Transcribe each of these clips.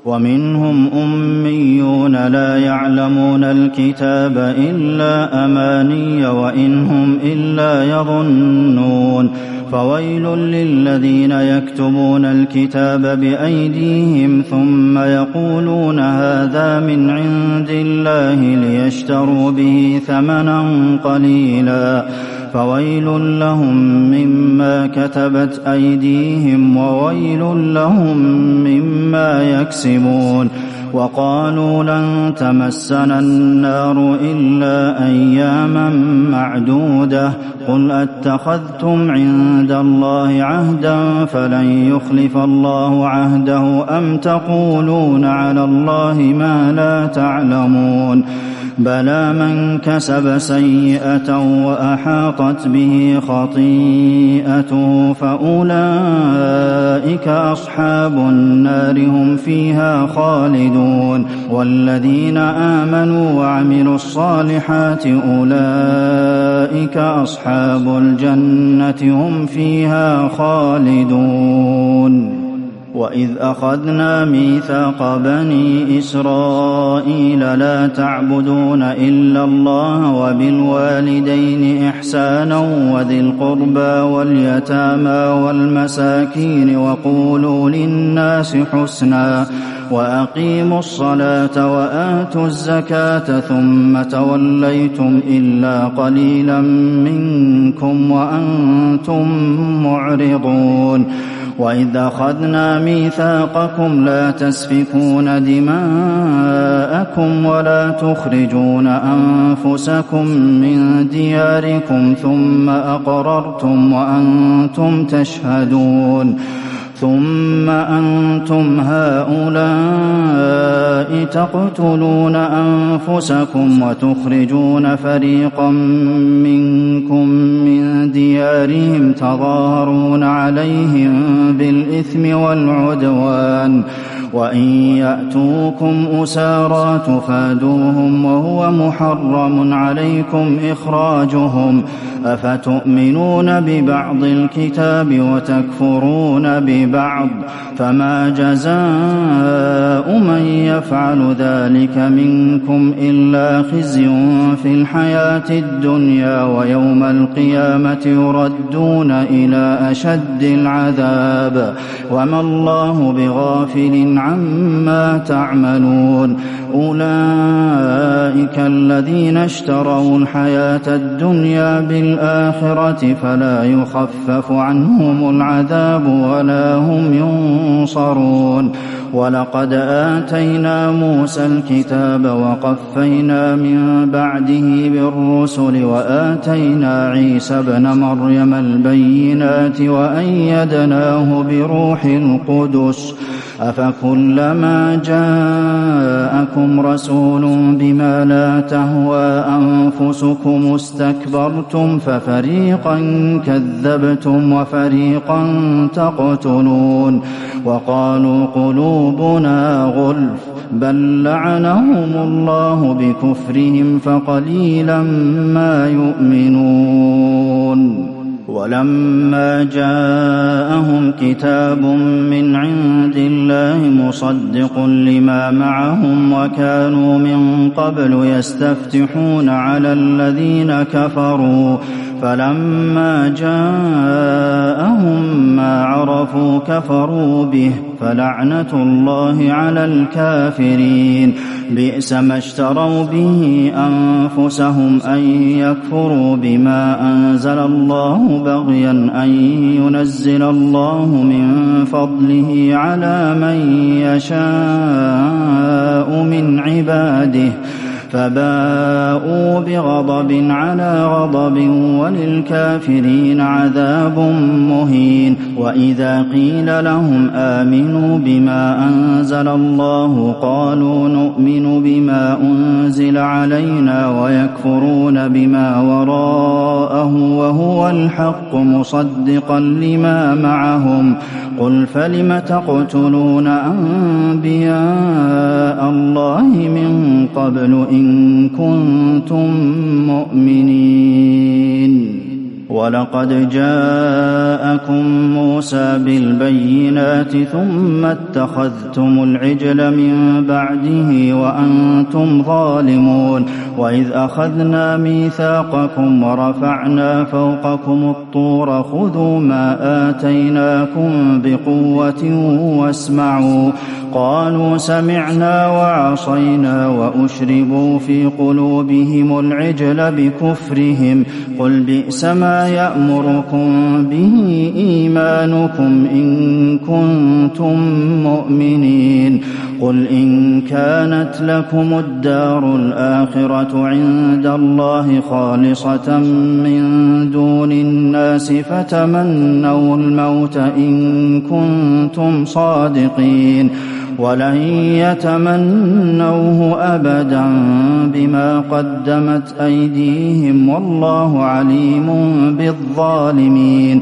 ومنهم أميون لا يعلمون الكتاب إلا أماني وإن هم إلا يظنون فويل للذين يكتبون الكتاب بأيديهم ثم يقولون هذا من عند الله ليشتروا به ثمنا قليلا فويل لهم مما كتبت أيديهم وويل لهم مما يكسبون وقالوا لن تمسنا النار إلا أياما معدودة قل أتخذتم عند الله عهدا فلن يخلف الله عهده أم تقولون على الله ما لا تعلمون بلى من كسب سيئة وأحاطت به خطيئته فأولئك أصحاب النار هم فيها خالدون والذين آمنوا وعملوا الصالحات أولئك أصحاب الجنة هم فيها خالدون وإذ أخذنا ميثاق بني إسرائيل لا تعبدون إلا الله وبالوالدين إحسانا وذي القربى واليتامى والمساكين وقولوا للناس حسنا وأقيموا الصلاة وآتوا الزكاة ثم توليتم إلا قليلا منكم وأنتم معرضون وإذ أخذنا ميثاقكم لا تسفكون دماءكم ولا تخرجون أنفسكم من دياركم ثم أقررتم وأنتم تشهدون ثم أنتم هؤلاء تقتلون أنفسكم وتخرجون فريقا منكم من ديارهم تظاهرون عليهم بالإثم والعدوان وإن يأتوكم أسارى تفادوهم وهو محرم عليكم إخراجهم أفتؤمنون ببعض الكتاب وتكفرون ببعض فما جزاء من يفعل ذلك منكم إلا خزي في الحياة الدنيا ويوم القيامة يردون إلى أشد العذاب وما الله بغافل عما تعملون أولئك الذين اشتروا الحياة الدنيا بالآخرة فلا يخفف عنهم العذاب ولا هم ينصرون ولقد آتينا موسى الكتاب وقفينا من بعده بالرسل وآتينا عيسى ابن مريم البينات وأيدناه بروح القدس أفكلما جاءكم رسول بما لا تهوى أنفسكم استكبرتم ففريقا كذبتم وفريقا تقتلون وقالوا قلوبنا غلف بل لعنهم الله بكفرهم فقليلا ما يؤمنون ولما جاءهم كتاب من عند الله مصدق لما معهم وكانوا من قبل يستفتحون على الذين كفروا فلما جاءهم ما عرفوا كفروا به فلعنة الله على الكافرين بئس ما اشتروا به أنفسهم أن يكفروا بما أنزل الله بغيا أن ينزل الله من فضله على من يشاء من عباده فباءوا بغضب على غضب وللكافرين عذاب مهين وإذا قيل لهم آمنوا بما أنزل الله قالوا نؤمن بما أنزل علينا ويكفرون بما وراءه وهو الحق مصدقا لما معهم قل فلم تقتلون أنبياء الله من قبل إن كنتم مؤمنين وَلَقَدْ جَاءَكُم مُّوسَىٰ بِالْبَيِّنَاتِ ثُمَّ اتَّخَذْتُمُ الْعِجْلَ مِن بَعْدِهِ وَأَنتُمْ ظَالِمُونَ وَإِذْ أَخَذْنَا مِيثَاقَكُمْ وَرَفَعْنَا فَوْقَكُمُ الطُّورَ خُذُوا مَا آتَيْنَاكُم بِقُوَّةٍ وَاسْمَعُوا قَالُوا سَمِعْنَا وَعَصَيْنَا وَأُشْرِبُوا فِي قُلُوبِهِمُ الْعِجْلَ بِكُفْرِهِمْ قُلْ بِئْسَ مَا يَأْمُرُكُم بِهِ إِيمَانُكُمْ إِن كُنتُم مُّؤْمِنِينَ قُلْ إِن كَانَتْ لَكُمُ الدَّارُ الْآخِرَةُ عِندَ اللَّهِ خَالِصَةً مِّن دُونِ النَّاسِ فَتَمَنَّوُا الْمَوْتَ إِن كُنتُمْ صَادِقِينَ وَلَن يَتَمَنَّوْهُ أَبَدًا بِمَا قَدَّمَتْ أَيْدِيهِمْ وَاللَّهُ عَلِيمٌ بِالظَّالِمِينَ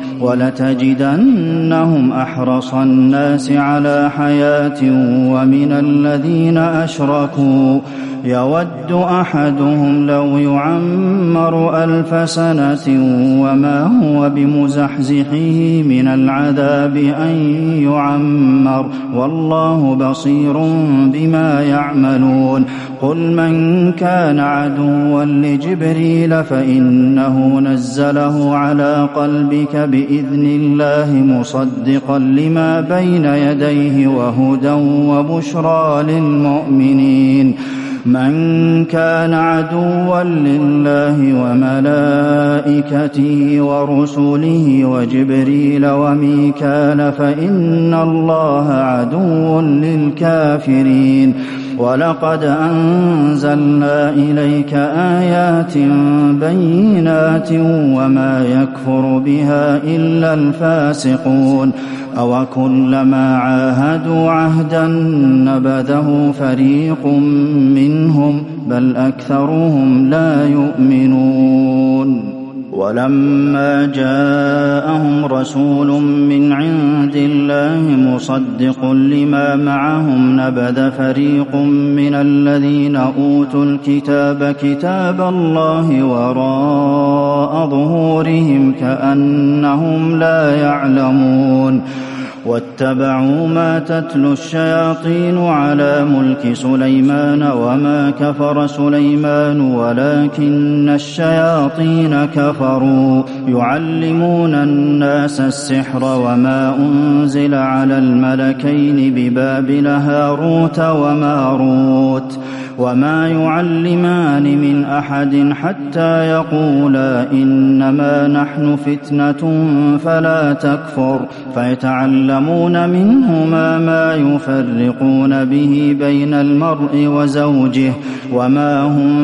وَلَتَجِدَنَّهُمْ أَحْرَصَ النَّاسِ عَلَىٰ حَيَاةٍ وَمِنَ الَّذِينَ أَشْرَكُوا يَوَدُّ أَحَدُهُمْ لَوْ يُعَمَّرُ 1000 سَنَةٍ وَمَا هُوَ بِمُزَحْزِحِهِ مِنَ الْعَذَابِ أَن يُعَمَّرَ وَاللَّهُ بَصِيرٌ بِمَا يَعْمَلُونَ قُلْ مَن كَانَ عَدُوًّا لِّجِبْرِيلَ فَإِنَّهُ نَزَّلَهُ عَلَىٰ قَلْبِكَ بِإِذْنِ اللَّهِ مُصَدِّقًا لِّمَا بَيْنَ يَدَيْهِ وَهُدًى وَبُشْرَىٰ لِلْمُؤْمِنِينَ مَن كَانَ عَدُوًّا لِّلَّهِ وَمَلَائِكَتِهِ وَرُسُلِهِ وَجِبْرِيلَ وَمِيكَالَ فَإِنَّ اللَّهَ عَدُوٌّ لِّلْكَافِرِينَ وَلَقَدْ أَنزَلْنَا إِلَيْكَ آيَاتٍ بَيِّنَاتٍ وَمَا يَكْفُرُ بِهَا إِلَّا الْفَاسِقُونَ أَوَكُلَّمَا عَاهَدُوا عَهْدًا نَّبَذَهُ فَرِيقٌ مِّنْهُم بَلْ أَكْثَرُهُمْ لَا يُؤْمِنُونَ وَلَمَّا جَاءَهُمْ رَسُولٌ مِّنْ عِندِ اللَّهِ مُصَدِّقٌ لِّمَا مَعَهُمْ نَبَذَ فَرِيقٌ مِّنَ الَّذِينَ أُوتُوا الْكِتَابَ كِتَابَ اللَّهِ وَرَاءَ ظُهُورِهِمْ كَأَنَّهُمْ لَا يَعْلَمُونَ وَاتَّبَعُوا مَا تَتْلُو الشَّيَاطِينُ عَلَىٰ مُلْكِ سُلَيْمَانَ وَمَا كَفَرَ سُلَيْمَانُ وَلَٰكِنَّ الشَّيَاطِينَ كَفَرُوا يُعَلِّمُونَ النَّاسَ السِّحْرَ وَمَا أُنزِلَ عَلَى الْمَلَكَيْنِ بِبَابِلَ هَارُوتَ وَمَارُوتَ وَمَا يُعَلِّمَانِ مِنْ أَحَدٍ حَتَّىٰ يَقُولَا إِنَّمَا نَحْنُ فِتْنَةٌ فَلَا تَكْفُرْ فَيَتَعَلَّمُونَ مِنْهُمَا مَا يُفَرِّقُونَ بِهِ بَيْنَ الْمَرْءِ وَزَوْجِهِ وَمَا هُم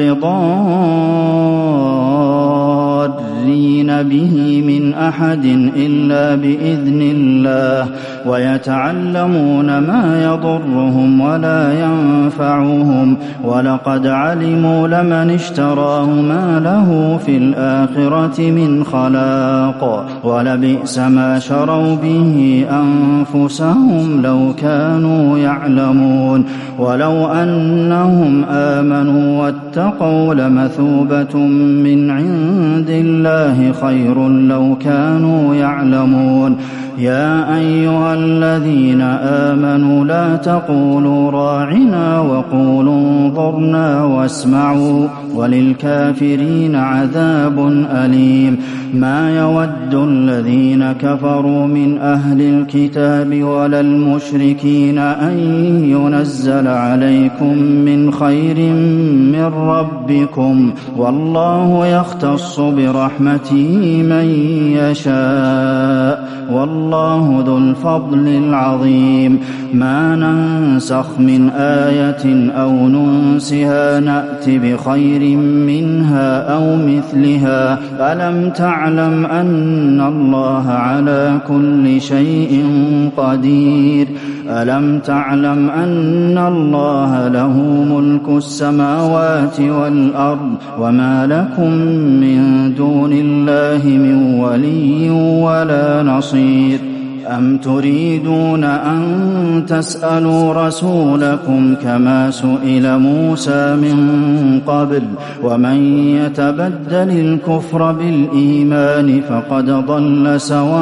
بِضَارِّينَ بِهِ مِنْ أَحَدٍ إِلَّا بِإِذْنِ اللَّهِ وَيَتَعَلَّمُونَ مَا يَضُرُّهُمْ وَلَا يَنفَعُهُمْ وَلَقَدْ عَلِمُوا لَمَنِ اشْتَرَاهُ مَا لَهُ فِي الْآخِرَةِ مِنْ خَلَاقٍ وَلَبِئْسَ مَا شَرَوْا بِهِ أَنفُسَهُمْ لَوْ كَانُوا يَعْلَمُونَ وَلَوْ أَنَّهُمْ آمَنُوا وَاتَّقَوْا لَمَثُوبَةٌ مِّنْ عِندِ اللَّهِ خَيْرٌ لَّوْ كَانُوا يَعْلَمُونَ يَا أَيُّهَا الَّذِينَ آمَنُوا لَا تَقُولُوا رَاعِنَا وَقُولُوا انظُرْنَا وَاسْمَعُوا وَلِلْكَافِرِينَ عَذَابٌ أَلِيمٌ مَا يَوَدُّ الَّذِينَ كَفَرُوا مِنْ أَهْلِ الْكِتَابِ وَلَا الْمُشْرِكِينَ أَن يُنَزَّلَ عَلَيْكُم مِّنْ خَيْرٍ مِّن رَّبِّكُمْ وَاللَّهُ يَخْتَصُّ بِرَحْمَتِهِ مَن يَشَاءُ وَاللَّهُ ذُو الْفَضْلِ الْعَظِيمِ مَا نَنسَخْ مِنْ آيَةٍ أَوْ نُنسِهَا نَأْتِ بِخَيْرٍ مِّنْهَا أَوْ مِثْلِهَا أَلَمْ تَعْلَمْ أَنَّ اللَّهَ عَلَىٰ كُلِّ شَيْءٍ قَدِيرٌ أَلَمْ تَعْلَمْ أَنَّ اللَّهَ لَهُ مُلْكُ السَّمَاوَاتِ وَالْأَرْضِ وَمَا لَكُم مِّن دُونِ اللَّهِ مِن وَلِيٍّ وَلَا نَصِيرٍ أَمْ تُرِيدُونَ أَن تَسْأَلُوا رَسُولَكُمْ كَمَا سُئِلَ مُوسَىٰ مِن قَبْلُ ۗ وَمَن يَتَبَدَّلِ الْكُفْرَ بِالْإِيمَانِ فَقَدْ ضَلَّ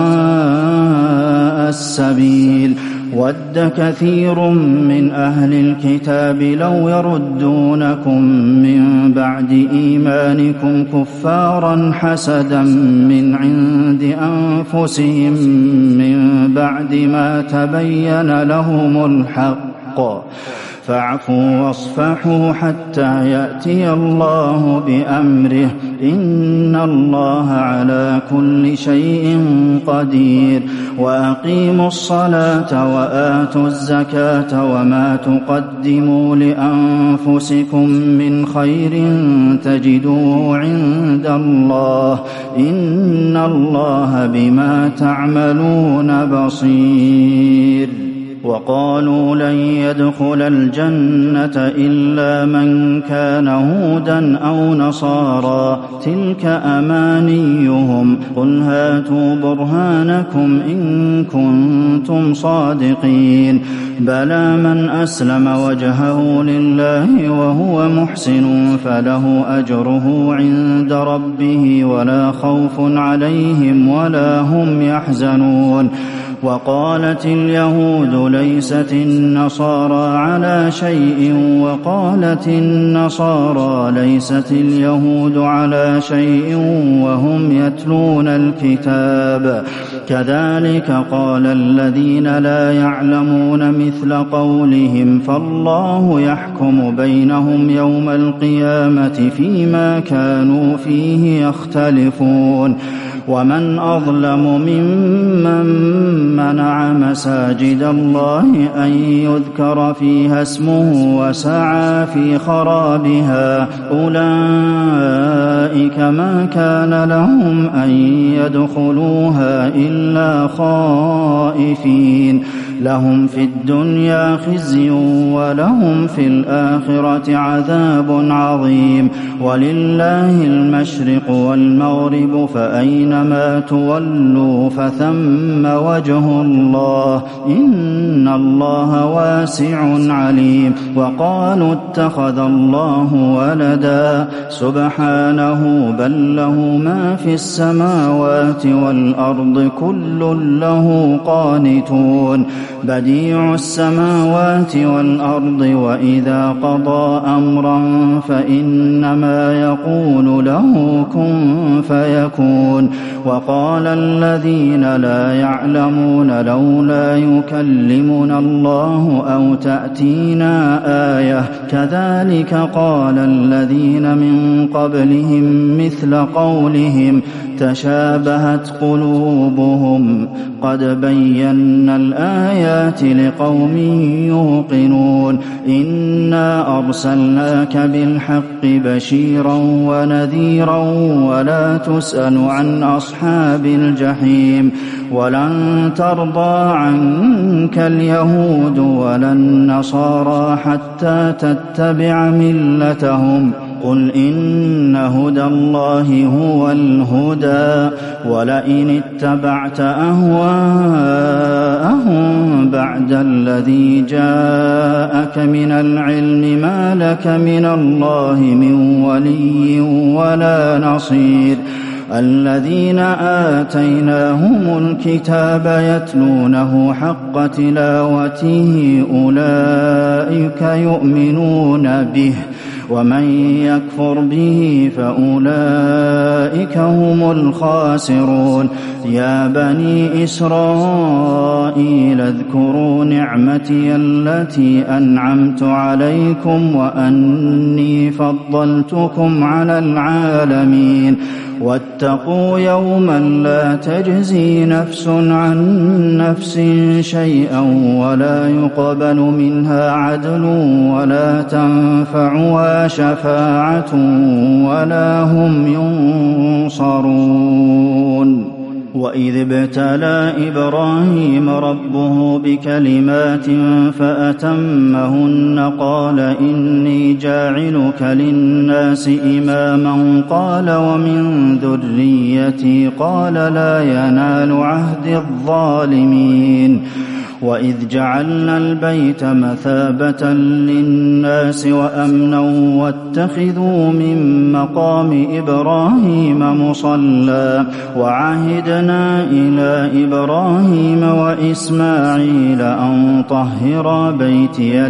سَوَاءَ السَّبِيلِ وَدَّ كَثِيرٌ مِّنْ أَهْلِ الْكِتَابِ لَوْ يَرُدُّونَكُم مِّن بَعْدِ إِيمَانِكُمْ كُفَّارًا حَسَدًا مِّنْ عِندِ أَنفُسِهِم مِّن بَعْدِ مَا تَبَيَّنَ لَهُمُ الْحَقُّ فَاعْفُوا وَاصْفَحُوا حَتَّىٰ يَأْتِيَ اللَّهُ بِأَمْرِهِ ۗ إِنَّ اللَّهَ عَلَىٰ كُلِّ شَيْءٍ قَدِيرٌ وَأَقِيمُوا الصَّلَاةَ وَآتُوا الزَّكَاةَ وَمَا تُقَدِّمُوا لِأَنفُسِكُم مِّنْ خَيْرٍ تَجِدُوهُ عِندَ اللَّهِ ۗ إِنَّ اللَّهَ بِمَا تَعْمَلُونَ بَصِيرٌ وَقَالُوا لَن يَدْخُلَ الْجَنَّةَ إِلَّا مَن كَانَ هُودًا أَوْ نَصَارَىٰ ۗ تِلْكَ أَمَانِيُّهُمْ ۖ قُلْ هَاتُوا بُرْهَانَكُمْ إِن كُنتُمْ صَادِقِينَ بَلَىٰ مَنْ أَسْلَمَ وَجْهَهُ لِلَّهِ وَهُوَ مُحْسِنٌ فَلَهُ أَجْرُهُ عِندَ رَبِّهِ وَلَا خَوْفٌ عَلَيْهِمْ وَلَا هُمْ يَحْزَنُونَ وَقَالَتِ الْيَهُودُ لَيْسَتِ النَّصَارَىٰ عَلَىٰ شَيْءٍ وَقَالَتِ النَّصَارَىٰ لَيْسَتِ الْيَهُودُ عَلَىٰ شَيْءٍ وَهُمْ يَتْلُونَ الْكِتَابَ كَذَٰلِكَ قَالَ الَّذِينَ لَا يَعْلَمُونَ مِثْلَ قَوْلِهِمْ فَاللَّهُ يَحْكُمُ بَيْنَهُمْ يَوْمَ الْقِيَامَةِ فِيمَا كَانُوا فِيهِ يَخْتَلِفُونَ وَمَنْ أَظْلَمُ مِمَّن مَّنَعَ مَسَاجِدَ اللَّهِ أَن يُذْكَرَ فِيهَا اسْمُهُ وَسَعَىٰ فِي خَرَابِهَا ۚ أُولَٰئِكَ مَا كَانَ لَهُمْ أَن يَدْخُلُوهَا إِلَّا خَائِفِينَ لَهُمْ فِي الدُّنْيَا خِزْيٌ وَلَهُمْ فِي الْآخِرَةِ عَذَابٌ عَظِيمٌ وَلِلَّهِ الْمَشْرِقُ وَالْمَغْرِبُ فَأَيْنَمَا تُوَلُّوا فَثَمَّ وَجْهُ اللَّهِ ۚ إِنَّ اللَّهَ وَاسِعٌ عَلِيمٌ وَقَالُوا اتَّخَذَ اللَّهُ وَلَدًا سُبْحَانَهُ بَل لَّهُ مَا فِي السَّمَاوَاتِ وَالْأَرْضِ كُلٌّ لَّهُ قَانِتُونَ بَدِيعُ السَّمَاوَاتِ وَالْأَرْضِ وَإِذَا قَضَىٰ أَمْرًا فَإِنَّمَا يَقُولُ لَهُ كُن فَيَكُونُ وَقَالَ الَّذِينَ لَا يَعْلَمُونَ لَوْلَا يُكَلِّمُنَا اللَّهُ أَوْ تَأْتِينَا آيَةٌ كَذَٰلِكَ قَالَ الَّذِينَ مِن قَبْلِهِم مِّثْلَ قَوْلِهِمْ تَشَابَهَتْ قُلُوبُهُمْ قَدْ بَيَّنَّا الْآيَاتِ لِقَوْمٍ يُوقِنُونَ إِنَّا أَرْسَلْنَاكَ بِالْحَقِّ بَشِيرًا وَنَذِيرًا وَلَا تُسْأَلُ عَنْ أَصْحَابِ الْجَحِيمِ وَلَن تَرْضَىٰ عَنكَ الْيَهُودُ وَلَا النَّصَارَىٰ حَتَّىٰ تَتَّبِعَ مِلَّتَهُمْ قُلْ إِنَّ هُدَى اللَّهِ هُوَ الْهُدَىٰ وَلَئِنِ اتَّبَعْتَ أَهْوَاءَهُم بَعْدَ الَّذِي جَاءَكَ مِنَ الْعِلْمِ مَا لَكَ مِنَ اللَّهِ مِن وَلِيٍّ وَلَا نَصِيرٍ الَّذِينَ آتَيْنَاهُمُ الْكِتَابَ يَتْلُونَهُ حَقَّ تِلَاوَتِهِ أُولَٰئِكَ يُؤْمِنُونَ بِهِ وَمَن يَكْفُرْ بِهِ فَأُولَٰئِكَ هُمُ الْخَاسِرُونَ يَا بَنِي إِسْرَائِيلَ اذْكُرُوا نِعْمَتِيَ الَّتِي أَنْعَمْتُ عَلَيْكُمْ وَأَنِّي فَضَّلْتُكُمْ عَلَى الْعَالَمِينَ وَاتَّقُوا يَوْمًا لَّا تَجْزِي نَفْسٌ عَن نَّفْسٍ شَيْئًا وَلَا يُقْبَلُ مِنْهَا عَدْلٌ وَلَا تَنفَعُهَا شَفَاعَةٌ وَلَا هُمْ يُنصَرُونَ وإذ ابتلى إبراهيم ربه بكلمات فأتمهن قال إني جاعلك للناس إماما قال ومن ذريتي قال لا ينال عهد الظالمين وإذ جعلنا البيت مثابة للناس وأمنا واتخذوا من مقام إبراهيم مصلى وعهدنا إلى إبراهيم وإسماعيل أن طهرا بيتي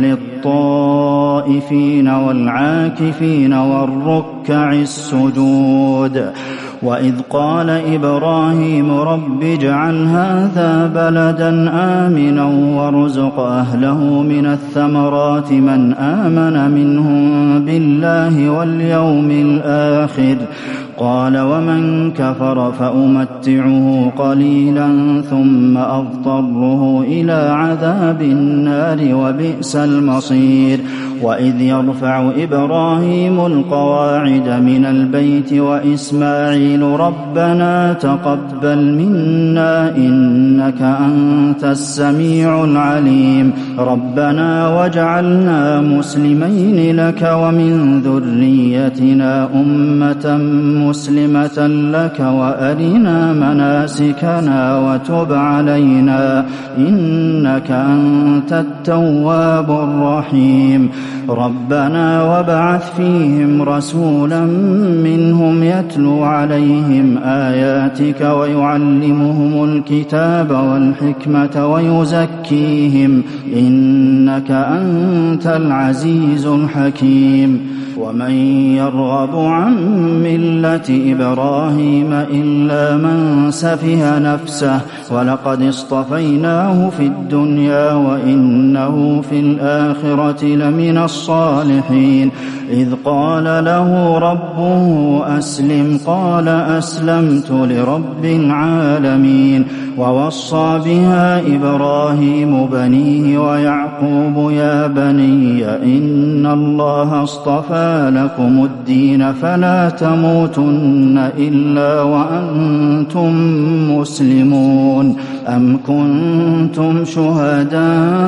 للطائفين والعاكفين والركع السجود وإذ قال إبراهيم رب اجعل هذا بلدا آمنا وارزق أهله من الثمرات من آمن منهم بالله واليوم الآخر قال ومن كفر فأمتعه قليلا ثم أضطره إلى عذاب النار وبئس المصير وإذ يرفع إبراهيم القواعد من البيت وإسماعيل ربنا تقبل منا إنك أنت السميع العليم ربنا واجعلنا مسلمين لك ومن ذريتنا أمة مسلمة لك وأرنا مناسكنا وتب علينا إنك أنت التواب الرحيم ربنا وابعث فيهم رسولا منهم يتلو عليهم آياتك ويعلمهم الكتاب والحكمة ويزكيهم إنك أنت العزيز الحكيم ومن يرغب عن ملة إبراهيم إلا من سفه نفسه ولقد اصطفيناه في الدنيا وإنه في الآخرة لمن الصالحين إذ قال له ربه أسلم قال أسلمت لرب العالمين ووصى بها إبراهيم بنيه ويعقوب يا بني إن الله اصطفى لكم الدين فلا تموتن إلا وأنتم مسلمون أم كنتم شهداء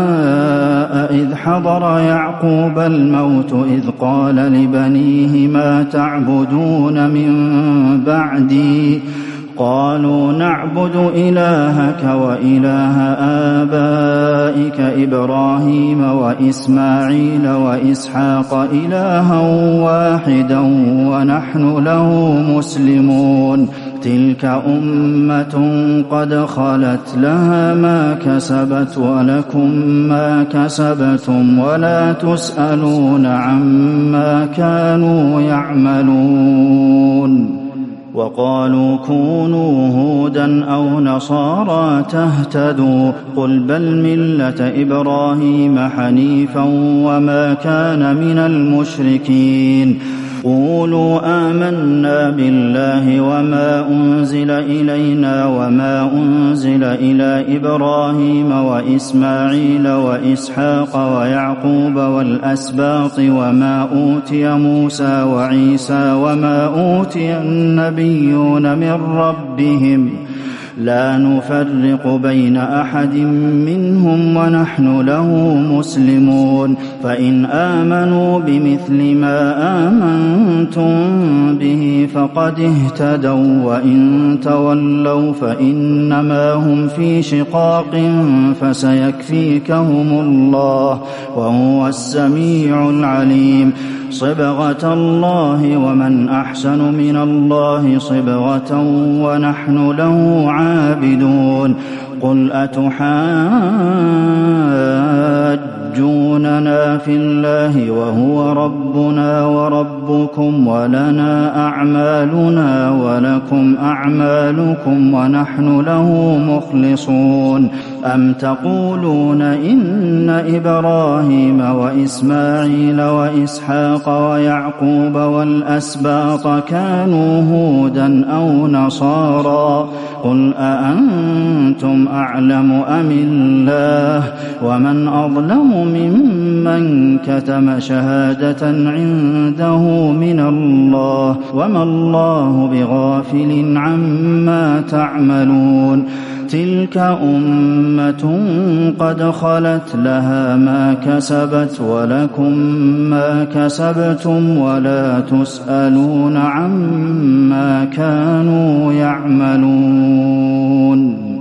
إذ حضر يعقوب الموت إذ قال لبنيه ما تعبدون من بعدي قالوا نعبد إلهك وإله آبائك إبراهيم وإسماعيل وإسحاق إلها واحدا ونحن له مسلمون تلك أمة قد خلت لها ما كسبت ولكم ما كسبتم ولا تسألون عما كانوا يعملون وقالوا كونوا هودا أو نصارى تهتدوا قل بل ملة إبراهيم حنيفا وما كان من المشركين قولوا آمنا بالله وما أنزل إلينا وما أنزل إلى إبراهيم وإسماعيل وإسحاق ويعقوب والأسباط وما أوتي موسى وعيسى وما أوتي النبيون من ربهم لا نفرق بين أحد منهم ونحن له مسلمون فإن آمنوا بمثل ما آمنتم به فقد اهتدوا وإن تولوا فإنما هم في شقاق فسيكفيكهم الله وهو السميع العليم صبغة الله ومن أحسن من الله صبغة ونحن له عابدون قل أتحاجوننا في الله وهو ربنا وربكم ولنا أعمالنا ولكم أعمالكم ونحن له مخلصون أم تقولون إن إبراهيم وإسماعيل وإسحاق ويعقوب والأسباط كانوا هودا أو نصارى قل أأنتم أعلم أم الله ومن أظلم ممن كتم شهادة عنده من الله وما الله بغافل عما تعملون تلك أمة قد خلت لها ما كسبت ولكم ما كسبتم ولا تسألون عما كانوا يعملون